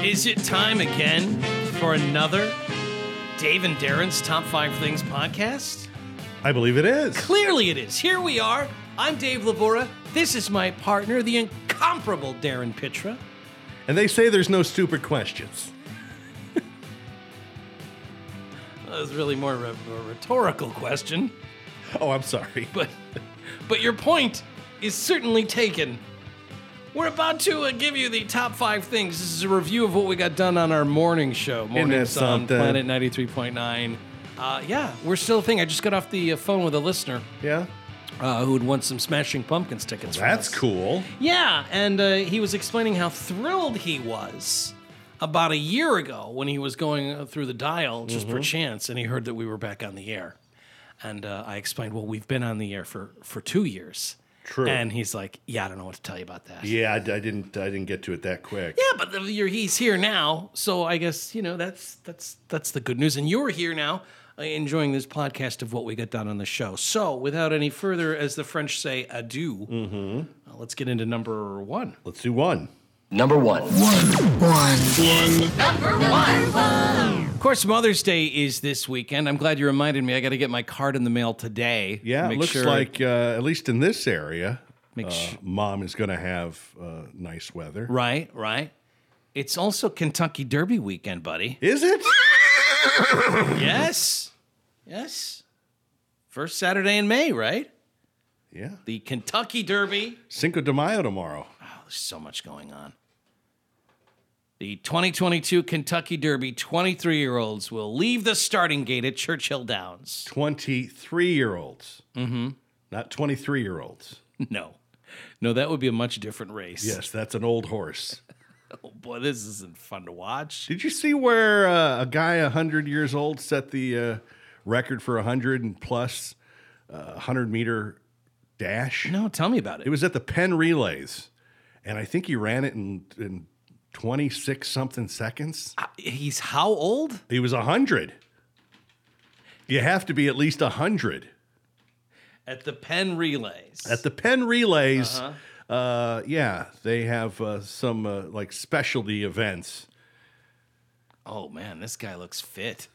Is it time again for another Dave and Darren's Top 5 Things podcast? I believe it is. Clearly it is. Here we are. I'm Dave Lavora. This is my partner, the incomparable Darren Pitra. And they say there's no stupid questions. That was really more of a rhetorical question, Oh, I'm sorry. but your point is certainly taken. We're about to give you the top 5 things. This is a review of what we got done on our morning show. Mornings on Planet 93.9. Yeah, we're still a thing. I just got off the phone with a listener Yeah? who would want some Smashing Pumpkins tickets from That's us. cool. Yeah, and he was explaining how thrilled he was about a year ago when he was going through the dial just for chance, and he heard that we were back on the air. And I explained, well, we've been on the air for 2 years. True. And he's like, yeah, I don't know what to tell you about that. Yeah, I didn't get to it that quick. Yeah, but he's here now, so I guess, that's the good news. And you're here now enjoying this podcast of what we got done on the show. So without any further, as the French say, adieu, let's get into number 1. Let's do one. Number one. Of course, Mother's Day is this weekend. I'm glad you reminded me. I got to get my card in the mail today. Yeah, Make it looks sure- like, at least in this area, Make su- Mom is going to have nice weather. Right. It's also Kentucky Derby weekend, buddy. Is it? Yes. First Saturday in May, right? Yeah. The Kentucky Derby. Cinco de Mayo tomorrow. Oh, there's so much going on. The 2022 Kentucky Derby 23-year-olds will leave the starting gate at Churchill Downs. 23-year-olds. Mm-hmm. Not 23-year-olds. No, that would be a much different race. Yes, that's an old horse. Oh, boy, this isn't fun to watch. Did you see where a guy 100 years old set the record for 100 and plus 100-meter dash? No, tell me about it. It was at the Penn Relays, and I think he ran it in 26-something seconds. He's how old? He was 100. You have to be at least 100. At the Penn Relays. At the Penn Relays, yeah, they have some like specialty events. Oh, man, this guy looks fit.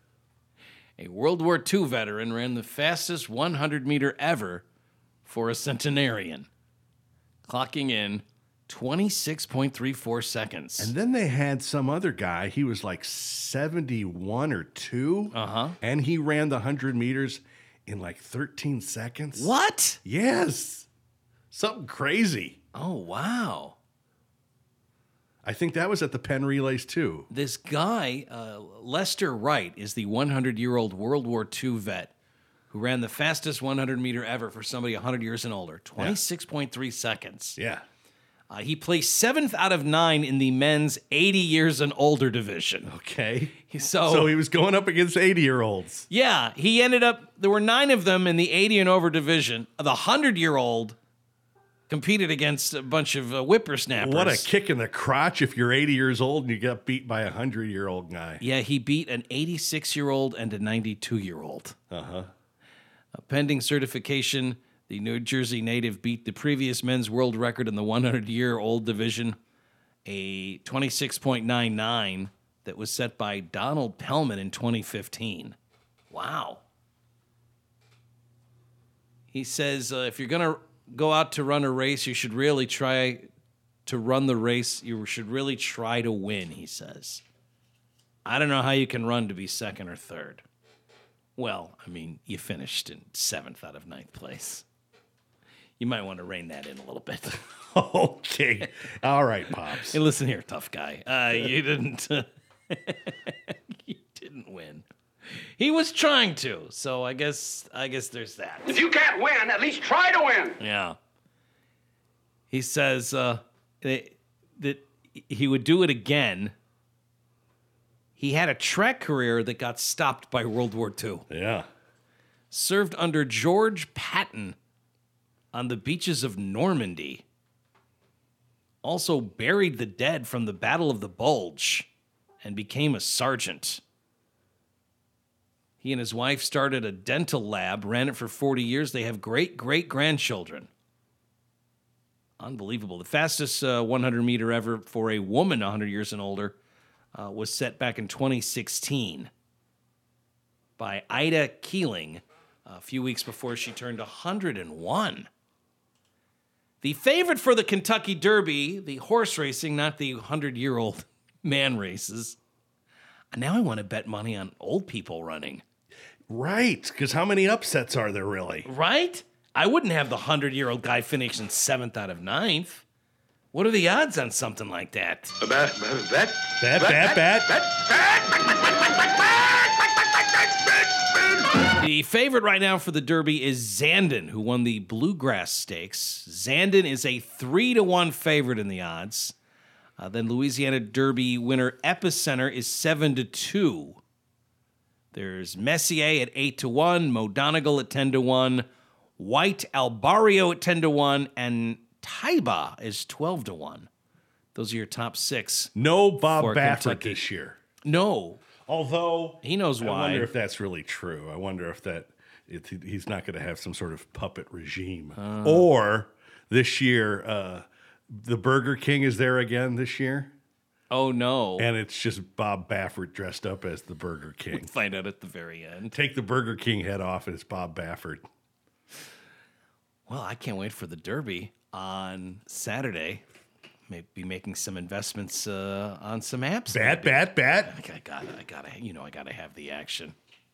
A World War II veteran ran the fastest 100-meter ever for a centenarian, clocking in 26.34 seconds. And then they had some other guy. He was like 71 or 2. And he ran the 100 meters in like 13 seconds. What? Yes. Something crazy. Oh, wow. I think that was at the Penn Relays too. This guy, Lester Wright, is the 100-year-old World War II vet who ran the fastest 100-meter ever for somebody 100 years and older, 26.3 seconds. Yeah. He placed 7th out of 9 in the men's 80 years and older division. Okay. So he was going up against 80-year-olds. yeah, he ended up, there were 9 of them in the 80 and over division. The 100-year-old competed against a bunch of whippersnappers. What a kick in the crotch if you're 80 years old and you got beat by a 100-year-old guy. Yeah, he beat an 86-year-old and a 92-year-old. Pending certification, the New Jersey native beat the previous men's world record in the 100-year-old division, a 26.99 that was set by Donald Pellman in 2015. Wow. He says if you're going to go out to run a race, you should really try to run the race. You should really try to win, he says. I don't know how you can run to be second or third. Well, I mean, you finished in 7th out of 9th place. You might want to rein that in a little bit. Okay. All right, Pops. Hey, listen here, tough guy. You didn't you didn't win. He was trying to, so I guess there's that. If you can't win, at least try to win. Yeah. He says that he would do it again. He had a track career that got stopped by World War II. Yeah. Served under George Patton on the beaches of Normandy. Also buried the dead from the Battle of the Bulge and became a sergeant. He and his wife started a dental lab, ran it for 40 years. They have great-great-grandchildren. Unbelievable. The fastest 100-meter ever for a woman 100 years and older was set back in 2016 by Ida Keeling a few weeks before she turned 101. The favorite for the Kentucky Derby, the horse racing, not the 100-year-old man races. Now I want to bet money on old people running. Right, because how many upsets are there really? Right? I wouldn't have the 100-year-old guy finish in 7th out of 9th. What are the odds on something like that? The favorite right now for the Derby is Zandon, who won the Bluegrass Stakes. Zandon is a 3-1 favorite in the odds. Then Louisiana Derby winner Epicenter is 7-2. There's Messier at 8-1, Mo Donegal at 10-1, White Albario at 10-1, and Taiba is 12-1. Those are your top 6. No Bob for Baffert Kentucky. this year. No. Although He knows why. I wonder if that's really true. I wonder if he's not going to have some sort of puppet regime. Or this year, the Burger King is there again this year. Oh, no. And it's just Bob Baffert dressed up as the Burger King. Find out at the very end. Take the Burger King head off and it's Bob Baffert. Well, I can't wait for the Derby on Saturday. Maybe making some investments on some apps. Bet. I gotta have the action.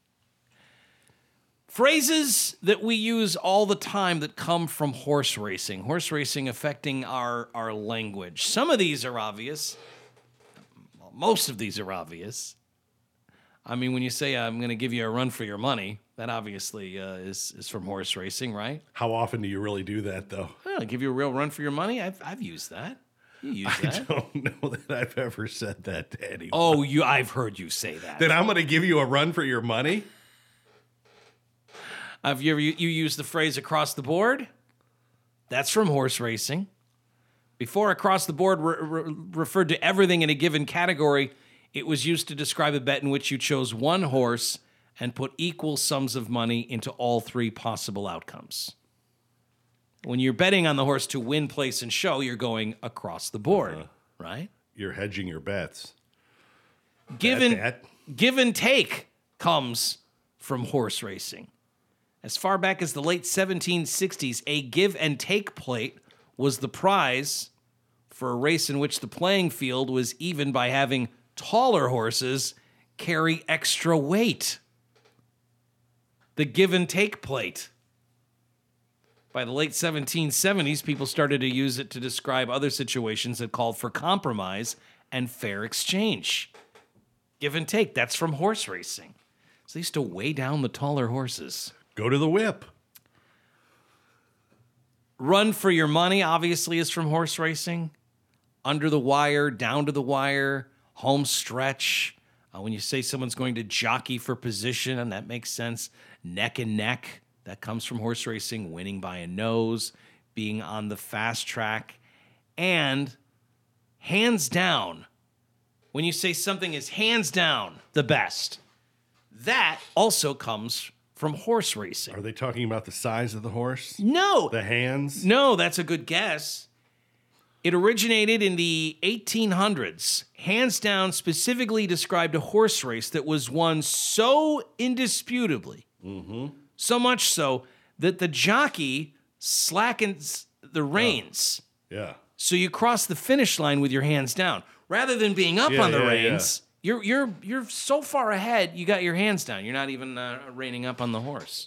Phrases that we use all the time that come from horse racing. Horse racing affecting our language. Some of these are obvious. Well, most of these are obvious. I mean, when you say I'm going to give you a run for your money, that obviously is from horse racing, right? How often do you really do that, though? I'll give you a real run for your money. I've used that. You use that. I don't know that I've ever said that to anyone. Oh, I've heard you say that. That I'm going to give you a run for your money? Have you ever you use the phrase across the board? That's from horse racing. Before across the board referred to everything in a given category, it was used to describe a bet in which you chose one horse and put equal sums of money into all 3 possible outcomes. When you're betting on the horse to win, place, and show, you're going across the board, right? You're hedging your bets. Give and take comes from horse racing. As far back as the late 1760s, a give and take plate was the prize for a race in which the playing field was even by having taller horses carry extra weight. The give and take plate. By the late 1770s, people started to use it to describe other situations that called for compromise and fair exchange. Give and take, that's from horse racing. So they used to weigh down the taller horses. Go to the whip. Run for your money, obviously, is from horse racing. Under the wire, down to the wire, home stretch. When you say someone's going to jockey for position, and that makes sense. Neck and neck. That comes from horse racing, winning by a nose, being on the fast track, and hands down. When you say something is hands down the best, that also comes from horse racing. Are they talking about the size of the horse? No. The hands? No, that's a good guess. It originated in the 1800s. Hands down specifically described a horse race that was won so indisputably. So much so that the jockey slackens the reins. Yeah. So you cross the finish line with your hands down. Rather than being up on the reins, you're so far ahead, you got your hands down. You're not even reining up on the horse.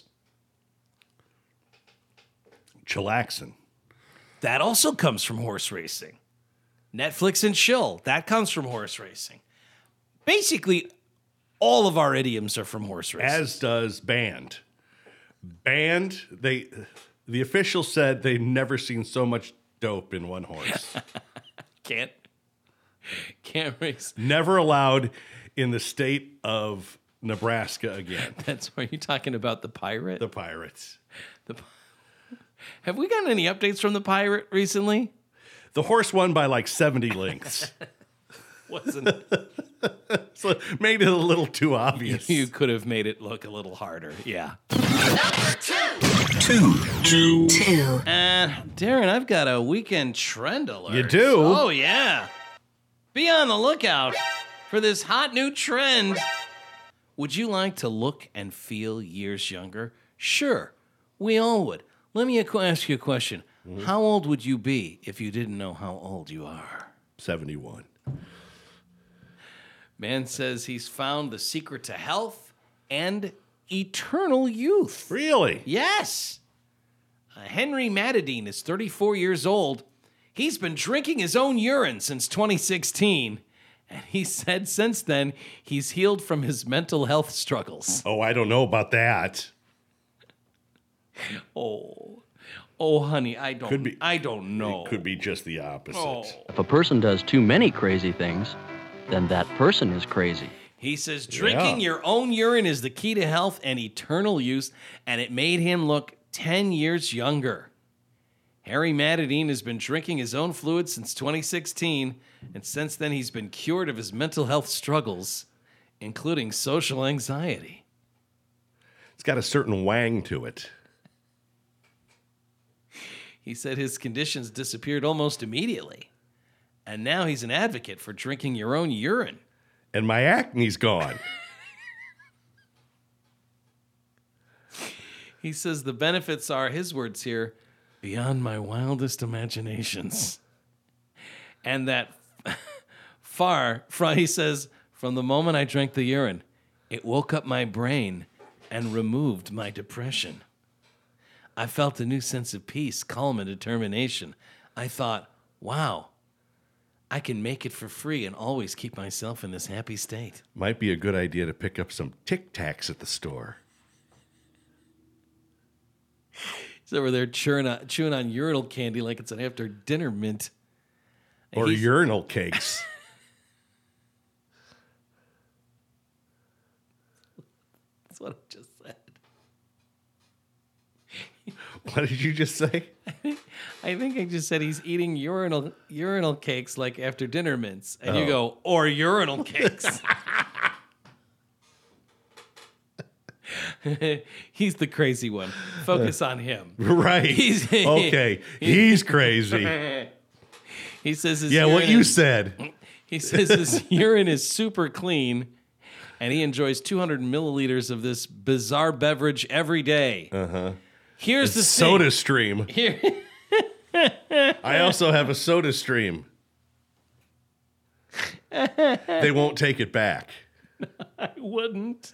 Chillaxin. That also comes from horse racing. Netflix and chill, that comes from horse racing. Basically, all of our idioms are from horse racing. As does band. Band, the official said they've never seen so much dope in one horse. Can't race. Never allowed in the state of Nebraska again. That's why you're talking about the pirate? The Pirates. Have we gotten any updates from the pirate recently? The horse won by like 70 lengths. Wasn't So made it a little too obvious. You could have made it look a little harder. Yeah. Number 2. Darren, I've got a weekend trend alert. You do? Oh, yeah. Be on the lookout for this hot new trend. Would you like to look and feel years younger? Sure, we all would. Let me ask you a question. How old would you be if you didn't know how old you are? 71. Man says he's found the secret to health and eternal youth. Really? Yes. Henry Matadine is 34 years old. He's been drinking his own urine since 2016. And he said since then, he's healed from his mental health struggles. Oh, I don't know about that. Oh, honey, I don't know. It could be just the opposite. Oh. If a person does too many crazy things, then that person is crazy. He says drinking your own urine is the key to health and eternal youth, and it made him look 10 years younger. Harry Matadine has been drinking his own fluid since 2016, and since then he's been cured of his mental health struggles, including social anxiety. It's got a certain wang to it. He said his conditions disappeared almost immediately, and now he's an advocate for drinking your own urine. And my acne's gone. He says the benefits are, his words here, beyond my wildest imaginations. And that he says, from the moment I drank the urine, it woke up my brain and removed my depression. I felt a new sense of peace, calm, and determination. I thought, wow, I can make it for free and always keep myself in this happy state. Might be a good idea to pick up some Tic Tacs at the store. He's over there chewing on urinal candy like it's an after dinner mint. And Or urinal cakes. That's what I just said. What did you just say? I think I just said he's eating urinal cakes like after dinner mints. And you go, or urinal cakes. He's the crazy one. Focus on him. Right. Okay. He's crazy. He says his Yeah, urine what you is- said. He says his urine is super clean, and he enjoys 200 milliliters of this bizarre beverage every day. Uh-huh. Here's the Soda thing. Stream. Here, I also have a Soda Stream. They won't take it back. I wouldn't.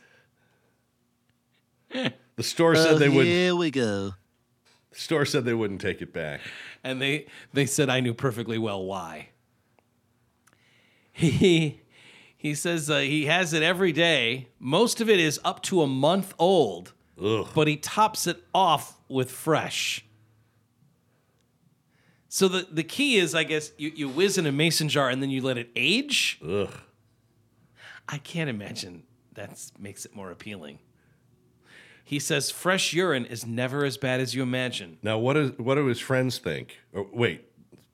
The store said they wouldn't. Here we go. The store said they wouldn't take it back. And they said I knew perfectly well why. He says he has it every day. Most of it is up to a month old, Ugh. but he tops it off with fresh. So the key is, I guess, you whiz in a mason jar and then you let it age. Ugh. I can't imagine that makes it more appealing. He says fresh urine is never as bad as you imagine. Now, what do his friends think? Or, wait,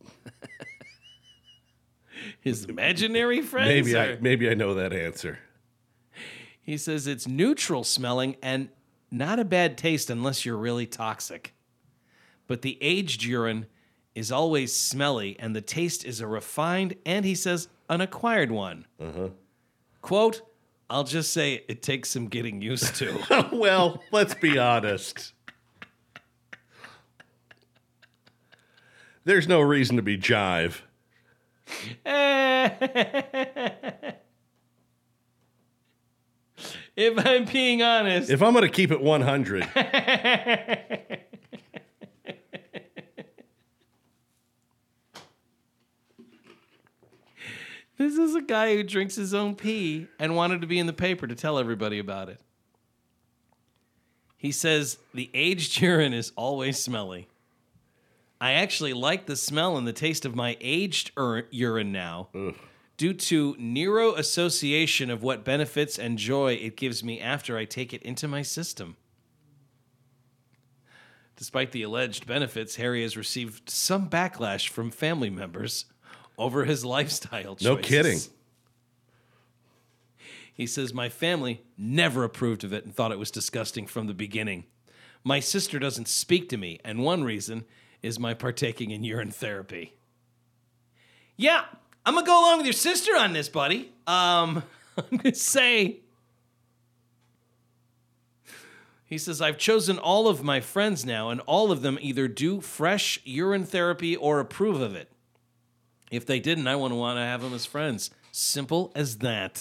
His imaginary friends? maybe I know that answer. He says it's neutral smelling and not a bad taste unless you're really toxic. But the aged urine is always smelly, and the taste is a refined and, he says, an acquired one. Quote, I'll just say it takes some getting used to. Well, let's be honest. There's no reason to be jive. If I'm being honest. If I'm going to keep it 100, This is a guy who drinks his own pee and wanted to be in the paper to tell everybody about it. He says, the aged urine is always smelly. I actually like the smell and the taste of my aged urine now due to neuroassociation of what benefits and joy it gives me after I take it into my system. Despite the alleged benefits, Harry has received some backlash from family members over his lifestyle choices. no kidding. He says, my family never approved of it and thought it was disgusting from the beginning. My sister doesn't speak to me, and one reason is my partaking in urine therapy. Yeah, I'm going to go along with your sister on this, buddy. I'm going to say... He says, I've chosen all of my friends now, and all of them either do fresh urine therapy or approve of it. If they didn't, I wouldn't want to have them as friends. Simple as that.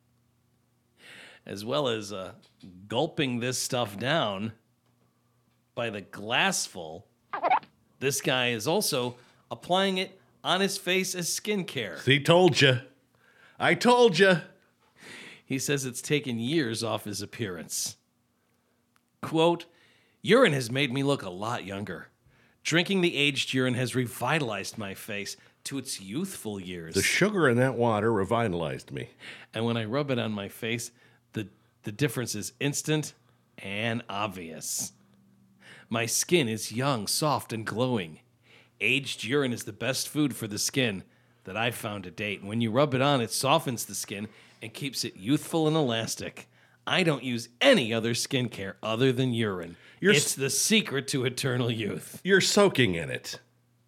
As well as gulping this stuff down by the glassful, this guy is also applying it on his face as skincare. See, told you. I told you. He says it's taken years off his appearance. Quote, urine has made me look a lot younger. Drinking the aged urine has revitalized my face to its youthful years. The sugar in that water revitalized me. And when I rub it on my face, the difference is instant and obvious. My skin is young, soft, and glowing. Aged urine is the best food for the skin that I've found to date. When you rub it on, it softens the skin and keeps it youthful and elastic. I don't use any other skincare other than urine. It's the secret to eternal youth. You're soaking in it.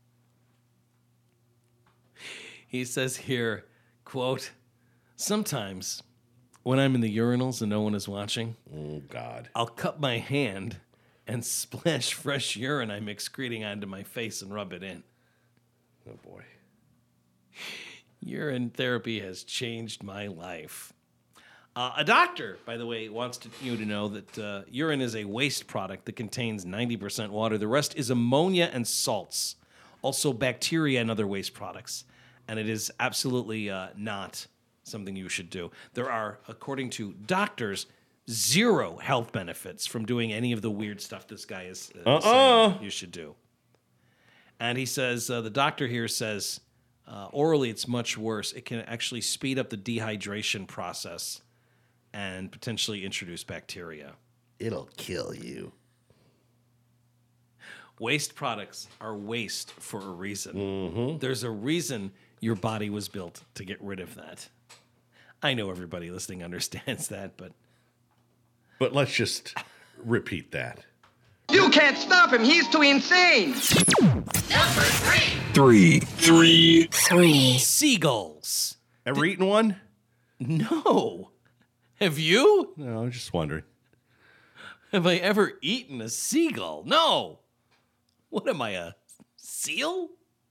He says here, quote, sometimes when I'm in the urinals and no one is watching, oh God, I'll cup my hand and splash fresh urine I'm excreting onto my face and rub it in. Oh boy. Urine therapy has changed my life. A doctor, by the way, wants you to know that urine is a waste product that contains 90% water. The rest is ammonia and salts, also bacteria and other waste products. And it is absolutely not something you should do. There are, according to doctors, 0 health benefits from doing any of the weird stuff this guy is saying you should do. And he says, the doctor here says, orally it's much worse. It can actually speed up the dehydration process and potentially introduce bacteria. It'll kill you. Waste products are waste for a reason. Mm-hmm. There's a reason your body was built to get rid of that. I know everybody listening understands that, but let's just repeat that. You can't stop him. He's too insane. Number 3. Three. Seagulls. Ever eaten one? No. Have you? No, I'm just wondering. Have I ever eaten a seagull? No. What am I, a seal?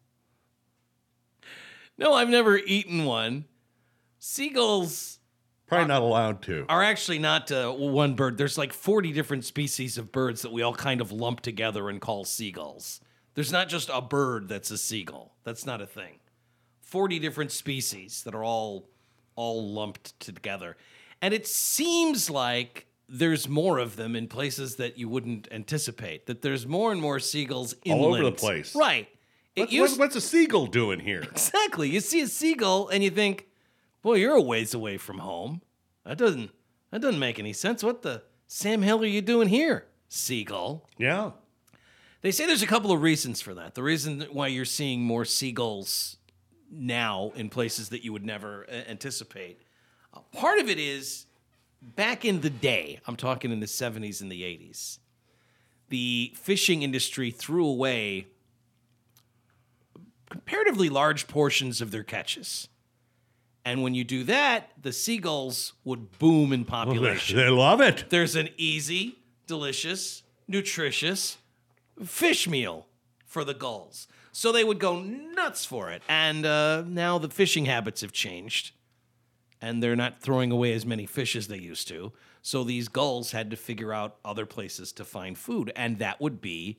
No, I've never eaten one. Seagulls Probably not allowed to. are actually not one bird. There's like 40 different species of birds that we all kind of lump together and call seagulls. There's not just a bird that's a seagull. That's not a thing. 40 different species that are all lumped together. And it seems like there's more of them in places that you wouldn't anticipate, that there's more and more seagulls inland. All over the place. Right. What's a seagull doing here? Exactly. You see a seagull and you think, boy, you're a ways away from home. That doesn't make any sense. What the Sam Hill are you doing here, seagull? Yeah. They say there's a couple of reasons for that. The reason why you're seeing more seagulls now in places that you would never anticipate. Part of it is back in the day, I'm talking in the 70s and the 80s, the fishing industry threw away comparatively large portions of their catches. And when you do that, the seagulls would boom in population. They love it. There's an easy, delicious, nutritious fish meal for the gulls. So they would go nuts for it. And now the fishing habits have changed. And they're not throwing away as many fish as they used to. So these gulls had to figure out other places to find food. And that would be,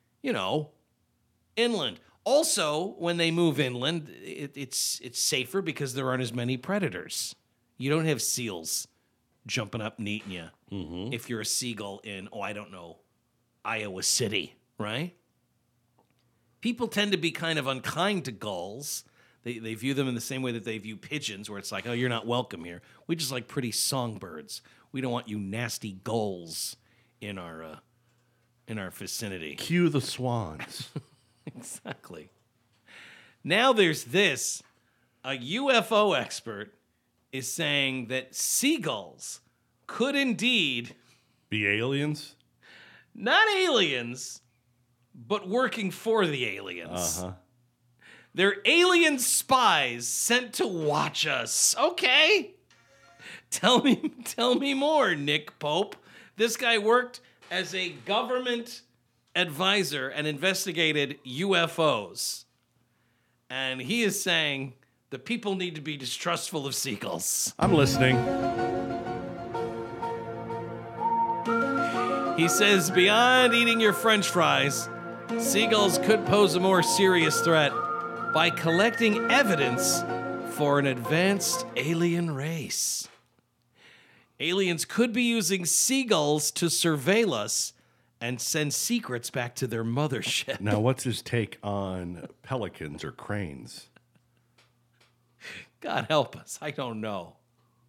inland. Also, when they move inland, it's safer because there aren't as many predators. You don't have seals jumping up and eating you if you're a seagull in, Iowa City, right? People tend to be kind of unkind to gulls. They view them in the same way that they view pigeons, where it's like, oh, you're not welcome here. We just like pretty songbirds. We don't want you nasty gulls in our vicinity. Cue the swans. Exactly. Now there's this. A UFO expert is saying that seagulls could indeed Be aliens? not aliens, but working for the aliens. Uh-huh. They're alien spies sent to watch us. Okay. Tell me more, Nick Pope. This guy worked as a government advisor and investigated UFOs. And he is saying the people need to be distrustful of seagulls. I'm listening. He says beyond eating your French fries, seagulls could pose a more serious threat by collecting evidence for an advanced alien race. Aliens could be using seagulls to surveil us and send secrets back to their mothership. Now, what's his take on pelicans or cranes? God help us, I don't know.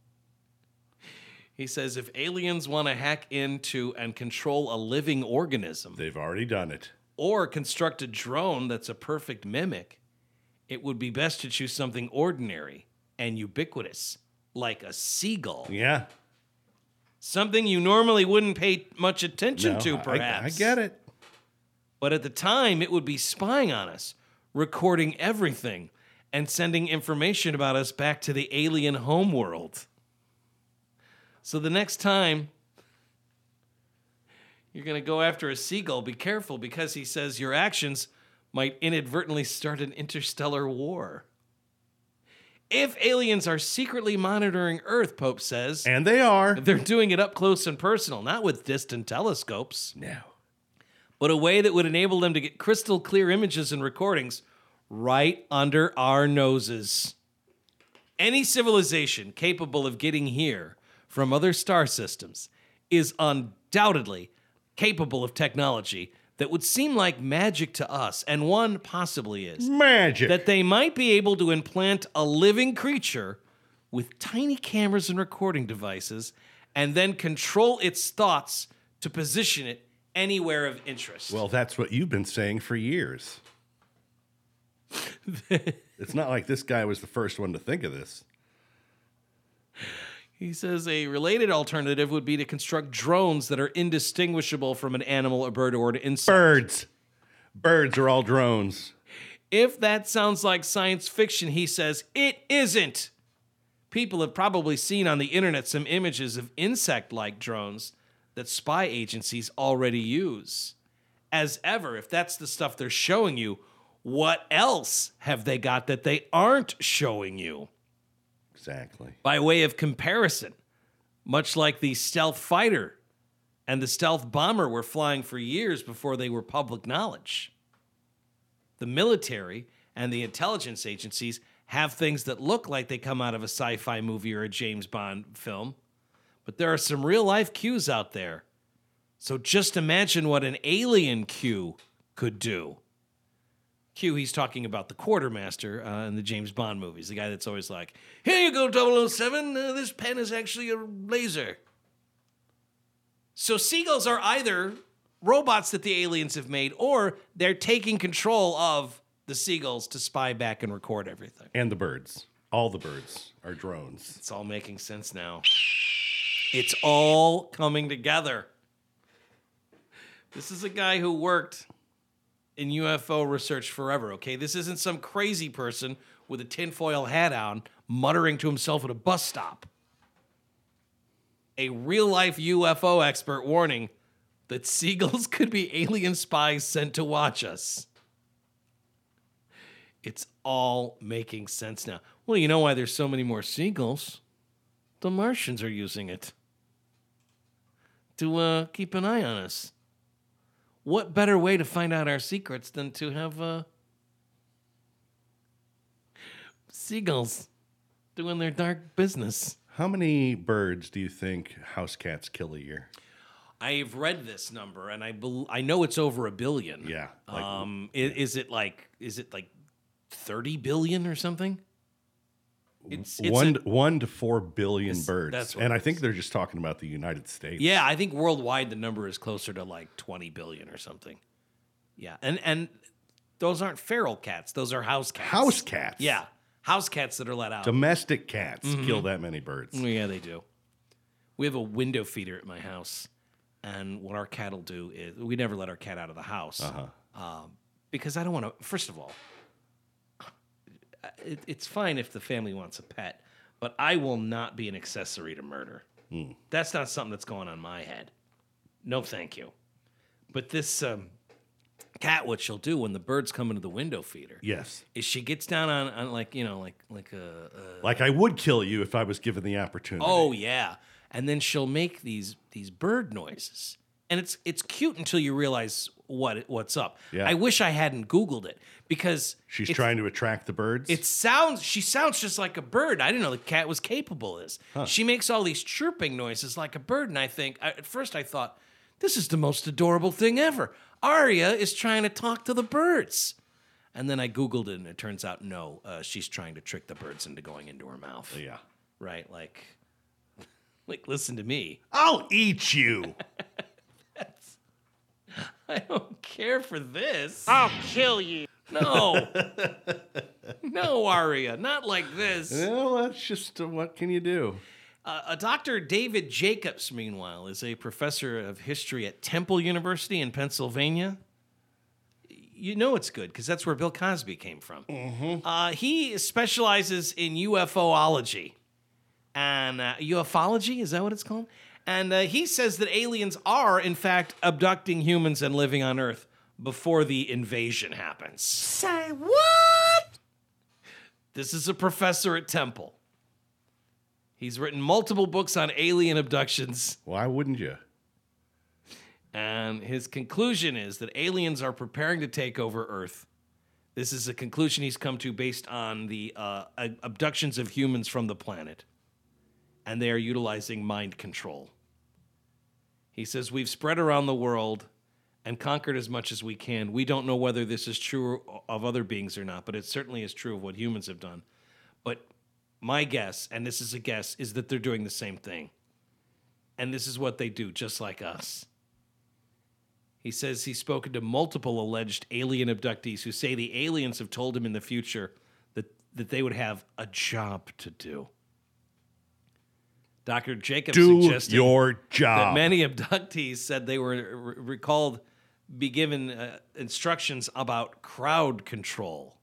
He says if aliens want to hack into and control a living organism, They've already done it. or construct a drone that's a perfect mimic, it would be best to choose something ordinary and ubiquitous, like a seagull. Yeah. Something you normally wouldn't pay much attention No, to, perhaps. I get it. But at the time, it would be spying on us, recording everything, and sending information about us back to the alien homeworld. So the next time you're going to go after a seagull, be careful, because he says your actions might inadvertently start an interstellar war. If aliens are secretly monitoring Earth, Pope says, And they are. they're doing it up close and personal, not with distant telescopes, No. but a way that would enable them to get crystal clear images and recordings right under our noses. Any civilization capable of getting here from other star systems is undoubtedly capable of technology that would seem like magic to us, and one possibly is. Magic. That they might be able to implant a living creature with tiny cameras and recording devices and then control its thoughts to position it anywhere of interest. Well, that's what you've been saying for years. It's not like this guy was the first one to think of this. He says a related alternative would be to construct drones that are indistinguishable from an animal, a bird, or an insect. Birds. Birds are all drones. If that sounds like science fiction, he says, it isn't. People have probably seen on the internet some images of insect-like drones that spy agencies already use. As ever, if that's the stuff they're showing you, what else have they got that they aren't showing you? Exactly. By way of comparison, much like the stealth fighter and the stealth bomber were flying for years before they were public knowledge. The military and the intelligence agencies have things that look like they come out of a sci-fi movie or a James Bond film, but there are some real-life cues out there. So just imagine what an alien Q could do. Q, he's talking about the quartermaster in the James Bond movies, the guy that's always like, here you go, 007, this pen is actually a laser. So seagulls are either robots that the aliens have made, or they're taking control of the seagulls to spy back and record everything. And the birds. All the birds are drones. It's all making sense now. It's all coming together. This is a guy who worked in UFO research forever, okay? This isn't some crazy person with a tinfoil hat on muttering to himself at a bus stop. A real-life UFO expert warning that seagulls could be alien spies sent to watch us. It's all making sense now. Well, you know why there's so many more seagulls? The Martians are using it to keep an eye on us. What better way to find out our secrets than to have seagulls doing their dark business? How many birds do you think house cats kill a year? I've read this number, and I know it's over 1 billion. Yeah. Is it like 30 billion or something? It's 1 to 4 billion birds. that's what and it I think they're just talking about the United States. Yeah, I think worldwide the number is closer to like 20 billion or something. Yeah, and those aren't feral cats; those are house cats. House cats. Yeah, house cats that are let out. Domestic cats kill that many birds. Yeah, they do. We have a window feeder at my house, and what our cat will do is we never let our cat out of the house because I don't want to. First of all, it's fine if the family wants a pet, but I will not be an accessory to murder. That's not something that's going on my head. No, thank you. But this cat, what she'll do when the birds come into the window feeder, Yes. is she gets down on like Like I would kill you if I was given the opportunity. oh yeah, and then she'll make these bird noises, and it's cute until you realize what's up. Yeah. I wish I hadn't Googled it because She's it's- trying to attract the birds. She sounds just like a bird. I didn't know the cat was capable of this. She makes all these chirping noises like a bird, and at first I thought, this is the most adorable thing ever. Arya is trying to talk to the birds. And then I Googled it, and it turns out, no, she's trying to trick the birds into going into her mouth. yeah. Right? Like, listen to me. I'll eat you. I don't care for this. I'll kill you. No. No, Arya, not like this. Well, that's just what can you do? Dr. David Jacobs, meanwhile, is a professor of history at Temple University in Pennsylvania. You know it's good because that's where Bill Cosby came from. He specializes in UFOlogy. And ufology, is that what it's called? And he says that aliens are, in fact, abducting humans and living on Earth before the invasion happens. Say what? This is a professor at Temple. He's written multiple books on alien abductions. Why wouldn't you? And his conclusion is that aliens are preparing to take over Earth. This is a conclusion he's come to based on the abductions of humans from the planet. And they are utilizing mind control. He says, we've spread around the world and conquered as much as we can. We don't know whether this is true of other beings or not, but it certainly is true of what humans have done. But my guess, and this is a guess, is that they're doing the same thing. And this is what they do, just like us. He says he's spoken to multiple alleged alien abductees who say the aliens have told him in the future that they would have a job to do. Dr. Jacobs Do suggested your that job. many abductees said they were recalled be given instructions about crowd control.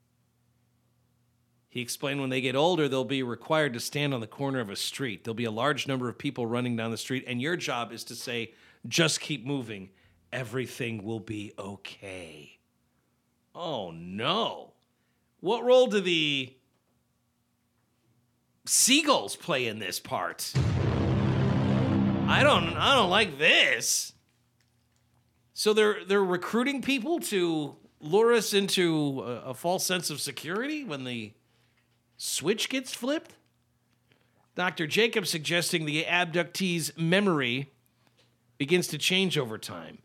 He explained when they get older, they'll be required to stand on the corner of a street. There'll be a large number of people running down the street, and your job is to say, just keep moving. Everything will be okay. Oh, no. What role do the seagulls play in this part? I don't like this. So they're recruiting people to lure us into a false sense of security when the switch gets flipped? Dr. Jacobs suggesting the abductee's memory begins to change over time.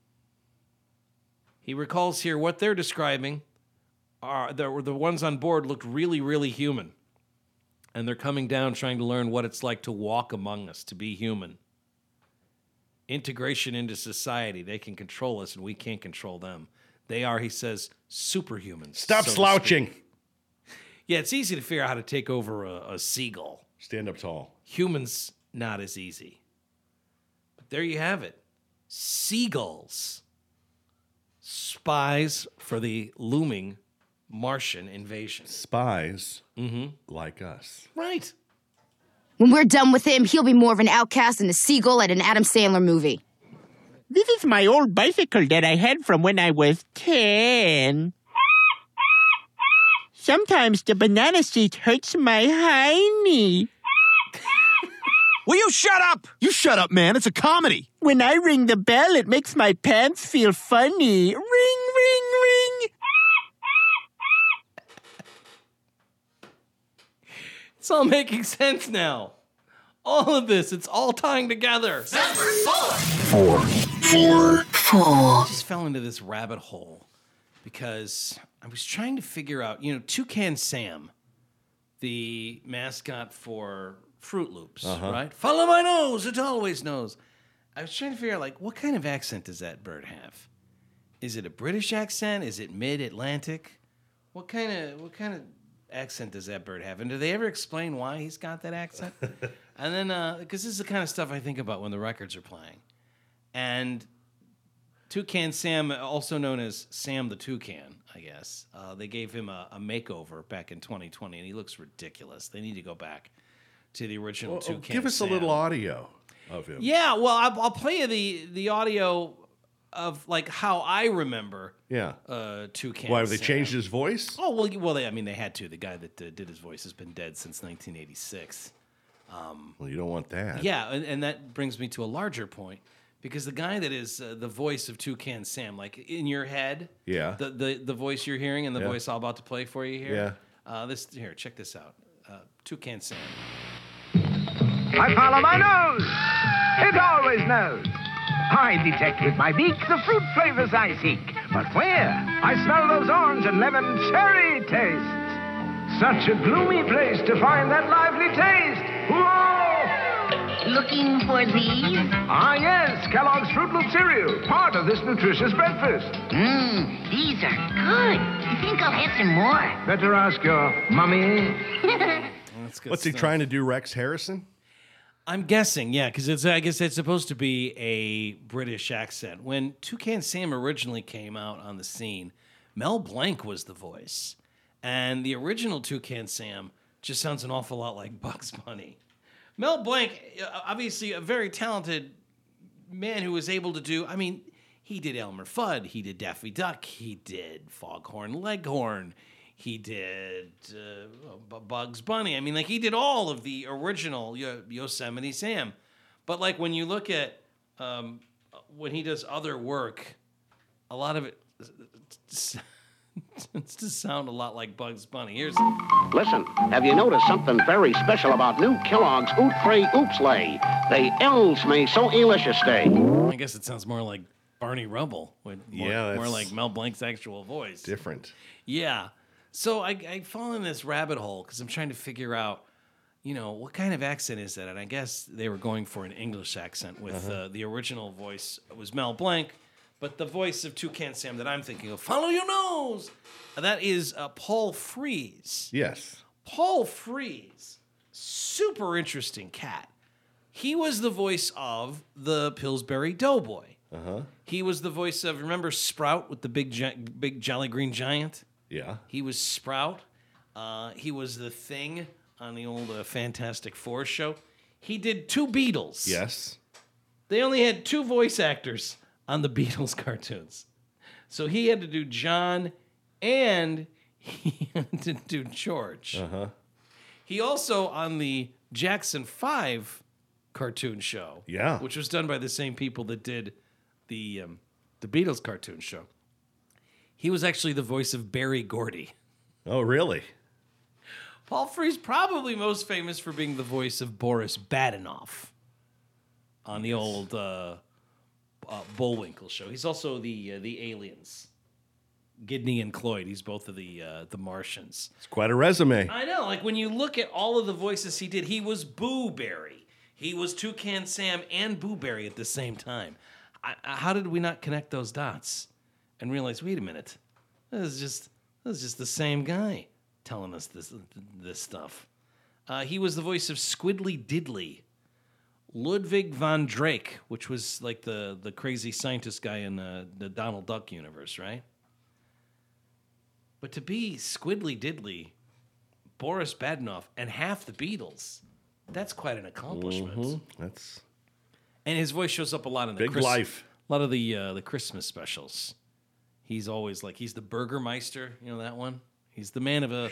He recalls here what they're describing are the ones on board looked really, really human. And they're coming down trying to learn what it's like to walk among us, to be human. Integration into society. They can control us and we can't control them. They are, he says, superhumans. Stop so to slouching. speak. Yeah, it's easy to figure out how to take over a seagull. Stand up tall. Humans, not as easy. But there you have it. Seagulls. Spies for the looming Martian invasion. Spies like us. Right. When we're done with him, he'll be more of an outcast than a seagull at an Adam Sandler movie. This is my old bicycle that I had from when I was 10. Sometimes the banana seat hurts my hiney. Will you shut up? You shut up, man. It's a comedy. When I ring the bell, it makes my pants feel funny. Ring, ring, ring. It's all making sense now. All of this, it's all tying together. Four. I just fell into this rabbit hole because I was trying to figure out, Toucan Sam, the mascot for Fruit Loops, right? Follow my nose, it always knows. I was trying to figure out, what kind of accent does that bird have? Is it a British accent? Is it mid-Atlantic? What kind of accent does that bird have? And do they ever explain why he's got that accent? And then, because this is the kind of stuff I think about when the records are playing. And Toucan Sam, also known as Sam the Toucan, I guess. They gave him a makeover back in 2020, and he looks ridiculous. They need to go back to the original Toucan Sam. Give us a little audio of him. Yeah, well, I'll play you the audio of like how I remember. Yeah. Toucan. Why have they Sam. changed his voice? Oh well, they had to. The guy that did his voice has been dead since 1986. Well, you don't want that. Yeah, and that brings me to a larger point because the guy that is the voice of Toucan Sam, like in your head, Yeah. the voice you're hearing and the Yeah. voice I'm about to play for you here. Yeah. Here, check this out. Toucan Sam. I follow my nose. It always knows. I detect with my beak the fruit flavors I seek. But where? I smell those orange and lemon cherry tastes. Such a gloomy place to find that lively taste. Whoa! Looking for these? Ah, yes, Kellogg's Fruit Loop cereal, part of this nutritious breakfast. These are good. You think I'll have some more? Better ask your mummy. That's good What's he stuff. trying to do, Rex Harrison? I'm guessing, yeah, because I guess it's supposed to be a British accent. When Toucan Sam originally came out on the scene, Mel Blanc was the voice. And the original Toucan Sam just sounds an awful lot like Bugs Bunny. Mel Blanc, obviously a very talented man who was able to do, he did Elmer Fudd, he did Daffy Duck, he did Foghorn Leghorn, he did Bugs Bunny. He did all of the original Yosemite Sam. But like when you look at when he does other work, a lot of it tends to sound a lot like Bugs Bunny. Here's Listen, have you noticed something very special about new Kellogg's Oot Free Oops Lay? They ills me so delicious day. I guess it sounds more like Barney Rubble, with more like Mel Blanc's actual voice. Different. Yeah. So I fall in this rabbit hole because I'm trying to figure out, what kind of accent is that? And I guess they were going for an English accent with the original voice was Mel Blanc, but the voice of Toucan Sam that I'm thinking of, follow your nose, that is Paul Frees. Yes. Paul Frees, super interesting cat. He was the voice of the Pillsbury Doughboy. He was the voice of, remember Sprout with the big Jolly Green Giant? Yeah. He was Sprout. He was the Thing on the old Fantastic Four show. He did 2 Beatles. Yes. They only had 2 voice actors on the Beatles cartoons. So he had to do John and he had to do George. He also, on the Jackson 5 cartoon show, Yeah. which was done by the same people that did the Beatles cartoon show, he was actually the voice of Barry Gordy. Oh, really? Paul Frees probably most famous for being the voice of Boris Badenoff on the old Bullwinkle show. He's also the aliens, Gidney and Cloyd. He's both of the Martians. It's quite a resume. I know. Like when you look at all of the voices he did, he was Boo Berry. He was Toucan Sam and Boo Berry at the same time. How did we not connect those dots and realize? Wait a minute, this is just the same guy telling us this stuff. He was the voice of Squidly Diddly, Ludwig von Drake, which was like the crazy scientist guy in the Donald Duck universe, right? But to be Squidly Diddly, Boris Badenoff, and half the Beatles, that's quite an accomplishment. That's And his voice shows up a lot in the big life. A lot of the Christmas specials. He's always like he's the Burgermeister, you know that one. He's the man of a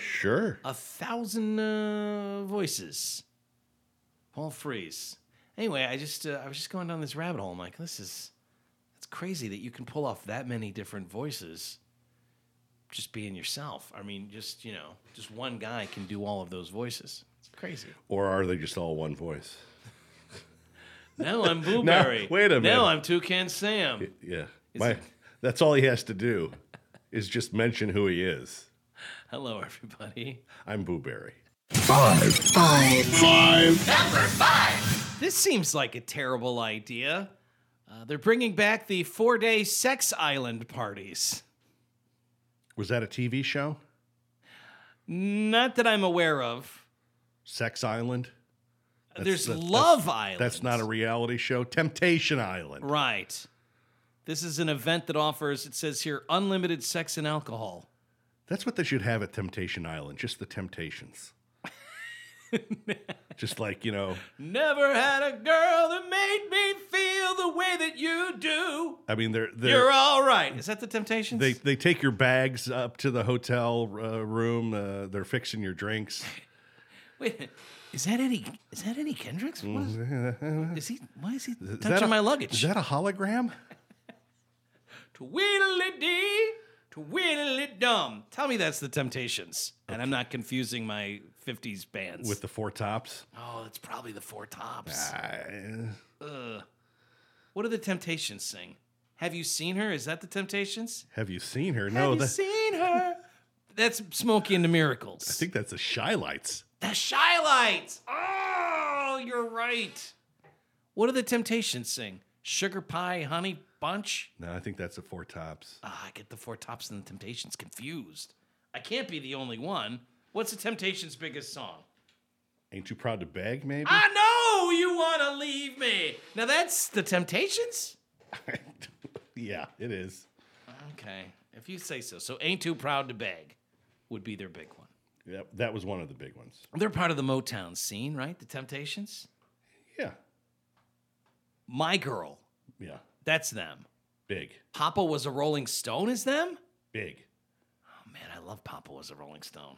1,000 voices. Paul Frees. Anyway, I was just going down this rabbit hole. I'm like, it's crazy that you can pull off that many different voices just being yourself. Just one guy can do all of those voices. It's crazy. Or are they just all one voice? Now I'm Boo Berry. Wait a minute. Now I'm Toucan Sam. Yeah. That's all he has to do is just mention who he is. Hello, everybody. I'm Boo Berry. 5. Number 5. This seems like a terrible idea. They're bringing back the 4-day sex island parties. Was that a TV show? Not that I'm aware of. Sex Island? There's Love Island. That's not a reality show. Temptation Island. Right. This is an event that offers, it says here, unlimited sex and alcohol. That's what they should have at Temptation Island, just the Temptations. Just like, Never had a girl that made me feel the way that you do. I mean, You're all right. Is that the Temptations? They take your bags up to the hotel room. They're fixing your drinks. Wait, is that Eddie Kendricks? Why is he Is touching my luggage? Is that a hologram? Tweedledee, tweedledum. Tell me that's the Temptations. And I'm not confusing my 50s bands. With the Four Tops? Oh, it's probably the Four Tops. What do the Temptations sing? Have you seen her? Is that the Temptations? Have you seen her? Have you seen her? That's Smokey and the Miracles. I think that's the Shy-Lights. The Shy-Lights! Oh, you're right. What do the Temptations sing? Sugar Pie Honey Bunch? No, I think that's the Four Tops. I get the Four Tops and the Temptations confused. I can't be the only one. What's the Temptations' biggest song? Ain't Too Proud to Beg, maybe? I know you want to leave me. Now that's the Temptations? Yeah, it is. Okay, if you say so. So Ain't Too Proud to Beg would be their big one. Yep, that was one of the big ones. They're part of the Motown scene, right? The Temptations? Yeah. My Girl. Yeah. That's them. Big. Papa Was a Rolling Stone is them? Big. Oh, man, I love Papa Was a Rolling Stone.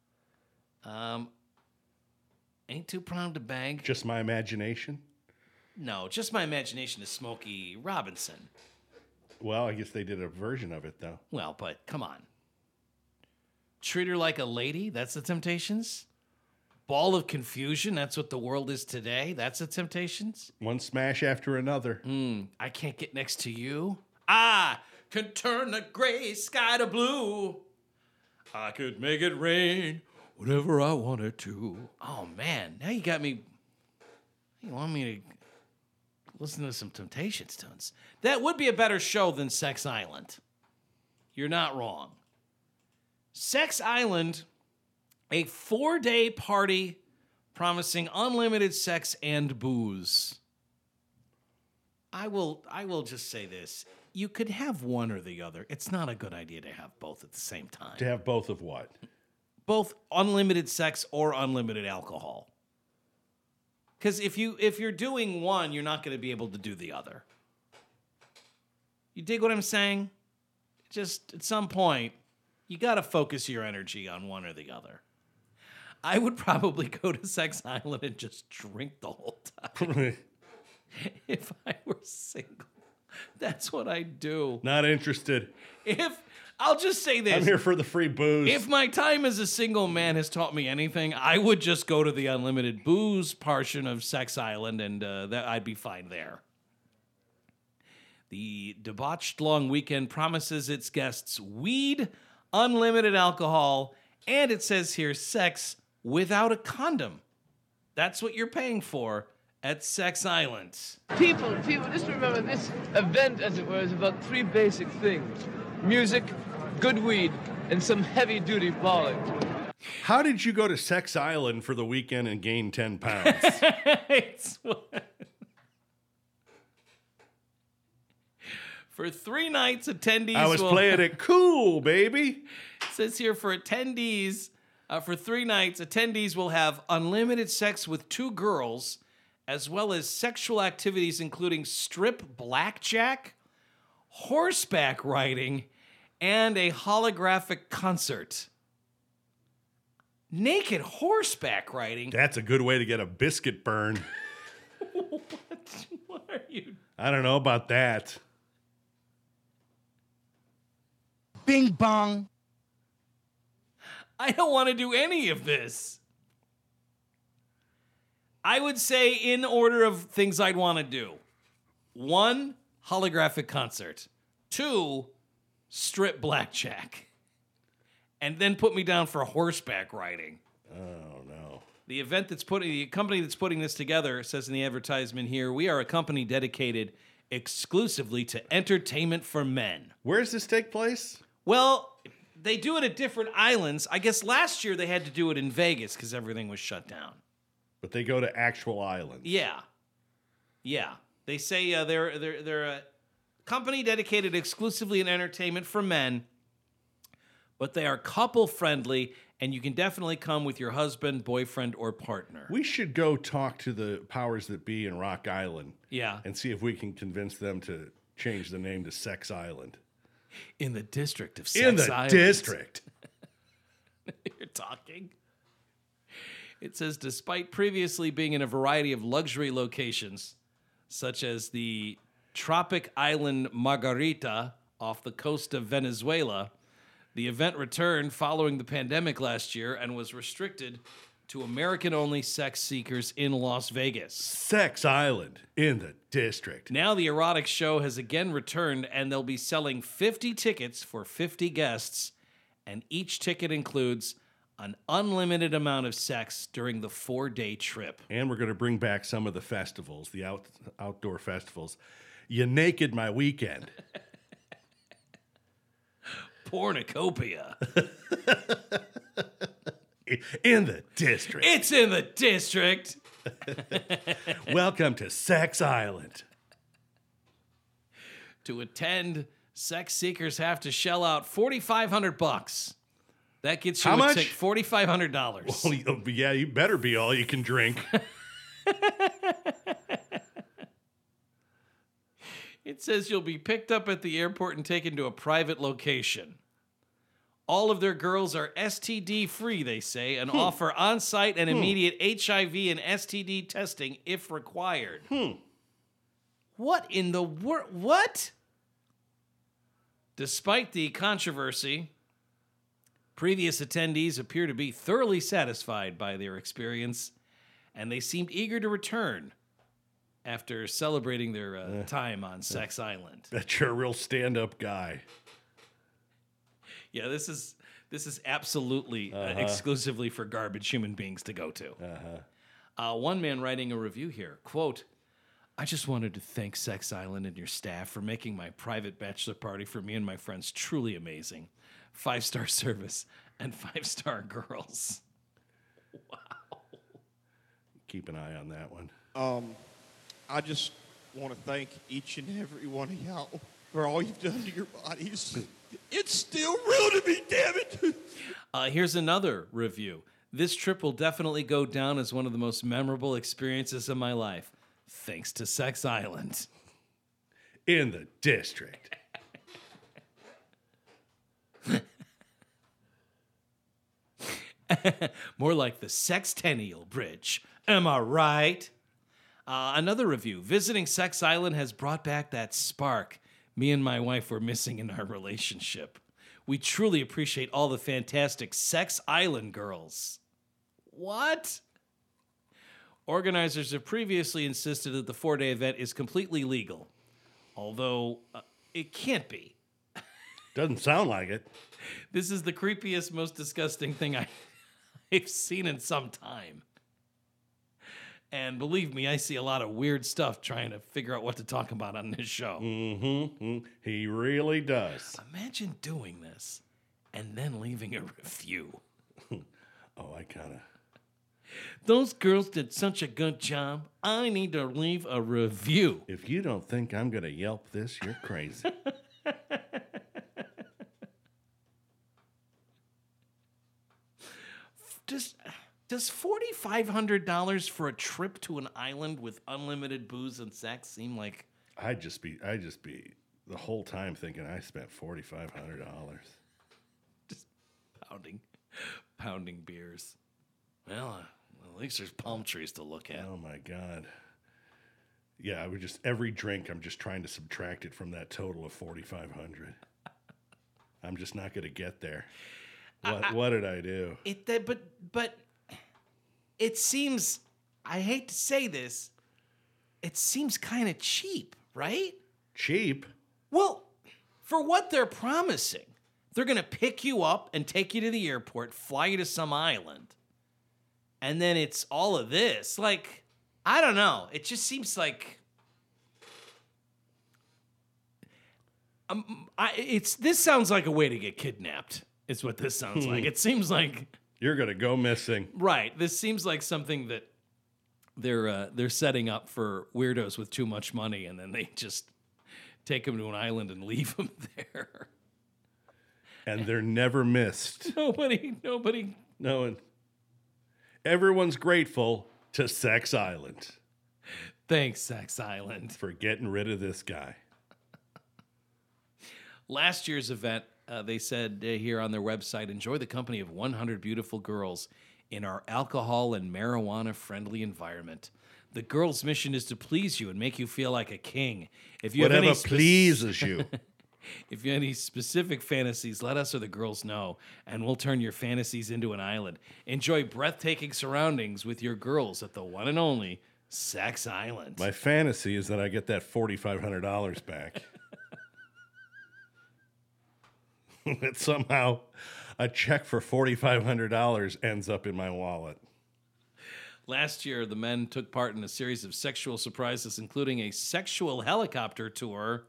Ain't Too Proud to Beg. Just My Imagination? No, Just My Imagination is Smokey Robinson. Well, I guess they did a version of it, though. Well, but come on. Treat Her Like a Lady, that's the Temptations. Ball of Confusion, that's what the world is today. That's the Temptations. One smash after another. I Can't Get Next to You. Could turn the gray sky to blue. I could make it rain whenever I wanted to. Oh, man. Now you got me. You want me to listen to some Temptations tunes. That would be a better show than Sex Island. You're not wrong. Sex Island, a 4-day party promising unlimited sex and booze. I will just say this. You could have one or the other. It's not a good idea to have both at the same time. To have both of what? Both unlimited sex or unlimited alcohol. Because if you're doing one, you're not going to be able to do the other. You dig what I'm saying? Just at some point, you got to focus your energy on one or the other. I would probably go to Sex Island and just drink the whole time. If I were single, that's what I'd do. Not interested. I'll just say this. I'm here for the free booze. If my time as a single man has taught me anything, I would just go to the unlimited booze portion of Sex Island, and that I'd be fine there. The debauched long weekend promises its guests weed, unlimited alcohol, and it says here sex without a condom. That's what you're paying for at Sex Island. People, just remember this event, as it were, is about 3 basic things. Music, good weed, and some heavy-duty balling. How did you go to Sex Island for the weekend and gain 10 pounds? For 3 nights, attendees I was playing it cool, baby. It says here for attendees, for 3 nights, attendees will have unlimited sex with 2 girls, as well as sexual activities including strip blackjack, horseback riding, and a holographic concert. Naked horseback riding? That's a good way to get a biscuit burn. What are you? I don't know about that. Bing bong. I don't want to do any of this. I would say in order of things I'd want to do. 1, holographic concert. 2, strip blackjack. And then put me down for horseback riding. Oh, no. The company that's putting this together says in the advertisement here, we are a company dedicated exclusively to entertainment for men. Where does this take place? Well, they do it at different islands. I guess last year they had to do it in Vegas because everything was shut down. But they go to actual islands. Yeah. They say they're company dedicated exclusively in entertainment for men, but they are couple friendly, and you can definitely come with your husband, boyfriend, or partner. We should go talk to the powers that be in Rock Island. Yeah. And see if we can convince them to change the name to Sex Island. In the district of Sex Island. District. You're talking. It says, despite previously being in a variety of luxury locations, such as the tropic island Margarita off the coast of Venezuela, the event returned following the pandemic last year and was restricted to American-only sex seekers in Las Vegas. Sex Island in the district. Now the erotic show has again returned, and they'll be selling 50 tickets for 50 guests, and each ticket includes an unlimited amount of sex during the 4-day trip. And we're going to bring back some of the festivals, the outdoor festivals. You Naked My Weekend. Pornocopia. In the district. It's in the district. Welcome to Sex Island. To attend, sex seekers have to shell out $4,500. That gets you How much? $4,500. Well, yeah, you better be all you can drink. It says you'll be picked up at the airport and taken to a private location. All of their girls are STD free, they say, and offer on-site and immediate HIV and STD testing if required. What in the world? What? Despite the controversy, previous attendees appear to be thoroughly satisfied by their experience, and they seemed eager to return after celebrating their time on Sex Island. Bet you're a real stand-up guy. Yeah, this is absolutely exclusively for garbage human beings to go to. One man writing a review here, quote, I just wanted to thank Sex Island and your staff for making my private bachelor party for me and my friends truly amazing. 5-star service and 5-star girls. Wow. Keep an eye on that one. I just want to thank each and every one of y'all for all you've done to your bodies. It's still real to me, damn it. Here's another review. This trip will definitely go down as one of the most memorable experiences of my life, thanks to Sex Island. In the district. More like the Sextennial Bridge. Am I right? Another review. Visiting Sex Island has brought back that spark me and my wife were missing in our relationship. We truly appreciate all the fantastic Sex Island girls. What? Organizers have previously insisted that the 4-day event is completely legal, although it can't be. Doesn't sound like it. This is the creepiest, most disgusting thing I've seen in some time. And believe me, I see a lot of weird stuff trying to figure out what to talk about on this show. He really does. Imagine doing this and then leaving a review. Oh, I kind of... Those girls did such a good job. I need to leave a review. If you don't think I'm going to Yelp this, you're crazy. Does $4,500 for a trip to an island with unlimited booze and sex seem like... I'd just be the whole time thinking I spent $4,500. Just pounding beers. Well, at least there's palm trees to look at. Oh my God. Yeah, I would just, every drink, I'm just trying to subtract it from that total of $4,500. I'm just not going to get there. What did I do? But it seems, I hate to say this, it seems kind of cheap, right? Cheap? Well, for what they're promising. They're going to pick you up and take you to the airport, fly you to some island. And then it's all of this. Like, I don't know. It just seems like... this sounds like a way to get kidnapped, is what this sounds like. It seems like... You're going to go missing. Right. This seems like something that they're setting up for weirdos with too much money, and then they just take them to an island and leave them there. And they're never missed. Nobody. No one. Everyone's grateful to Sex Island. Thanks, Sex Island. For getting rid of this guy. Last year's event, they said here on their website, enjoy the company of 100 beautiful girls in our alcohol and marijuana-friendly environment. The girls' mission is to please you and make you feel like a king. If you Whatever have any pleases you. If you have any specific fantasies, let us or the girls know, and we'll turn your fantasies into an island. Enjoy breathtaking surroundings with your girls at the one and only Sex Island. My fantasy is that I get that $4,500 back. That somehow a check for $4,500 ends up in my wallet. Last year, the men took part in a series of sexual surprises, including a sexual helicopter tour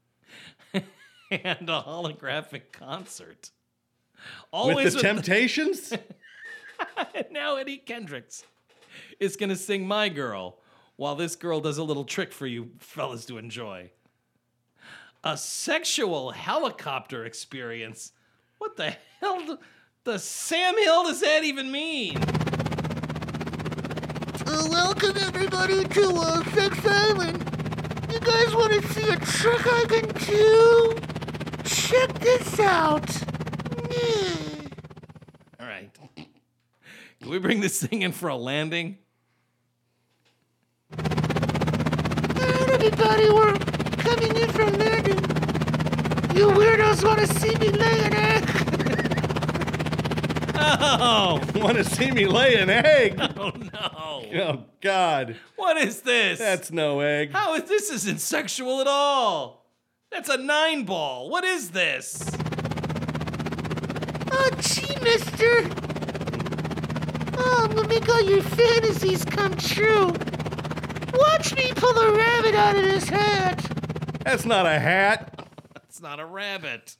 and a holographic concert. Always with the Temptations? Now Eddie Kendricks is going to sing My Girl while this girl does a little trick for you fellas to enjoy. A sexual helicopter experience? What the hell? The Sam Hill does that even mean? Welcome everybody to Sex Island. You guys want to see a trick I can do? Check this out. All right. Can we bring this thing in for a landing? All right, everybody, we're coming in for a landing. You weirdos want to see me lay an egg? Oh! Want to see me lay an egg? Oh, no. Oh, God. What is this? That's no egg. How is this? Isn't sexual at all. That's a 9-ball. What is this? Oh, gee, mister. Oh, I'm gonna make all your fantasies come true. Watch me pull a rabbit out of this hat. That's not a hat. That's not a rabbit.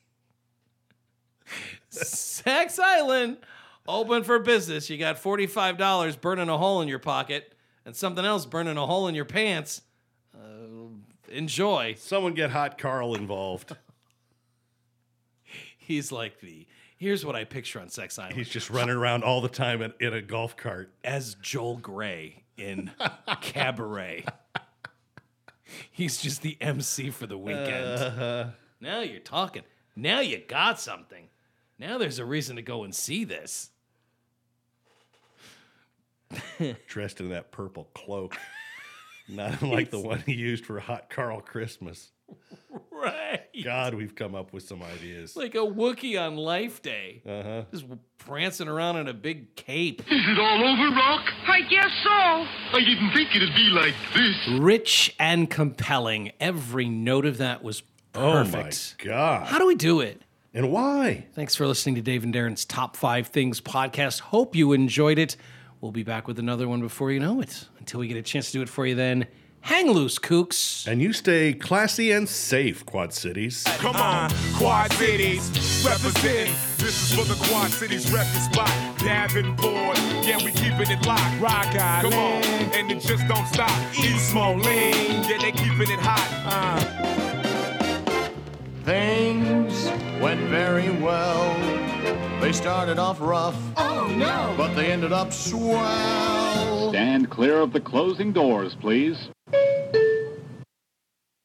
Sex Island, open for business. You got $45 burning a hole in your pocket and something else burning a hole in your pants. Enjoy. Someone get Hot Carl involved. He's like here's what I picture on Sex Island. He's just running around all the time in a golf cart. As Joel Grey in Cabaret. He's just the MC for the weekend. Now you're talking. Now you got something. Now there's a reason to go and see this. Dressed in that purple cloak. Not unlike the one he used for Hot Carl Christmas. Right. God, we've come up with some ideas. Like a Wookiee on Life Day. Uh-huh. Just prancing around in a big cape. Is it all over, Rock? I guess so. I didn't think it'd be like this. Rich and compelling. Every note of that was perfect. Oh, my God. How do we do it? And why? Thanks for listening to Dave and Darren's Top 5 Things podcast. Hope you enjoyed it. We'll be back with another one before you know it. Until we get a chance to do it for you then, hang loose, kooks. And you stay classy and safe, Quad Cities. Come on, Quad Cities, represent. This is for the Quad Cities record spot. Davenport, yeah, we keeping it locked. Rock Island, come on, and it just don't stop. East Moline, yeah, they keeping it hot. Things went very well. They started off rough. Oh, no. But they ended up swell. Stand clear of the closing doors, please.